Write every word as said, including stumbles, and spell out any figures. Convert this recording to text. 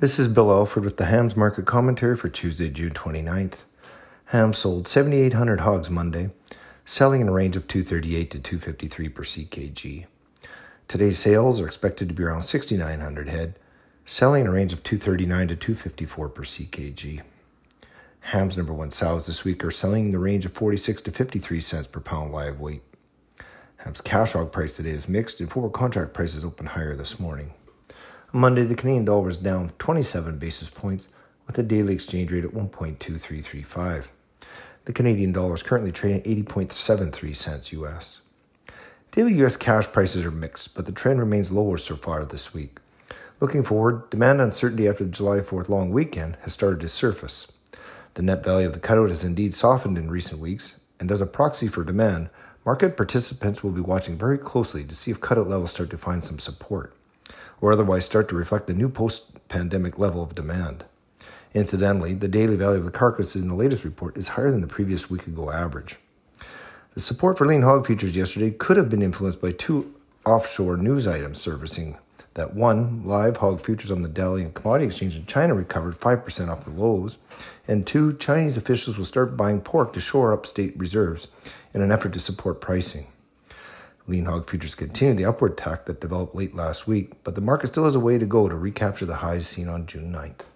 This is Bill Alford with the Hams Market Commentary for Tuesday, June twenty-ninth. Hams sold seventy-eight hundred hogs Monday, selling in a range of two thirty-eight to two fifty-three per C K G. Today's sales are expected to be around sixty-nine hundred head, selling in a range of two thirty-nine to two fifty-four per C K G. Hams number one sows this week are selling in the range of forty-six to fifty-three cents per pound live weight. Hams cash hog price today is mixed and forward contract prices open higher this morning. On Monday, the Canadian dollar was down twenty-seven basis points with a daily exchange rate at one point two three three five. The Canadian dollar is currently trading eighty point seven three cents U S. Daily U S cash prices are mixed, but the trend remains lower so far this week. Looking forward, demand uncertainty after the July fourth long weekend has started to surface. The net value of the cutout has indeed softened in recent weeks, and as a proxy for demand, market participants will be watching very closely to see if cutout levels start to find some support, or otherwise start to reflect a new post-pandemic level of demand. Incidentally, the daily value of the carcasses in the latest report is higher than the previous week-ago average. The support for lean hog futures yesterday could have been influenced by two offshore news items surfacing. That one, live hog futures on the Dalian Commodity Exchange in China recovered five percent off the lows, and two, Chinese officials will start buying pork to shore up state reserves in an effort to support pricing. Lean hog futures continue the upward tack that developed late last week, but the market still has a way to go to recapture the highs seen on June ninth.